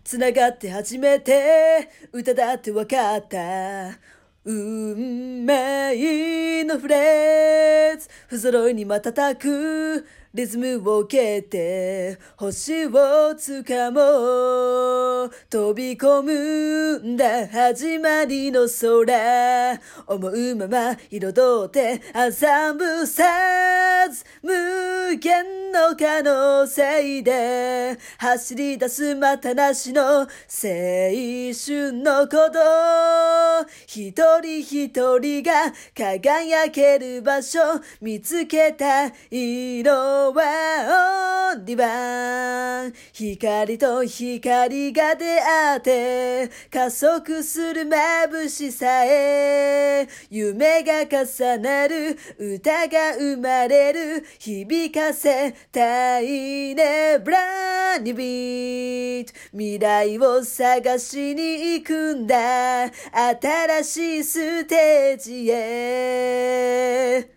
つながって初めて歌だってわかった。運命のフレーズ不揃いに瞬くリズムを受けて星を掴もう。飛び込むんだ始まりの空、思うまま彩って朝むさず無限の可能性で走り出すまたなしの青春の鼓動。一人一人が輝ける場所見つけた。色はオンリバン、光と光が出会って加速する眩しさへ、夢が重なる歌が生まれる、響かせたいねブランニビート。未来を探しに行くんだ新しいステージへ。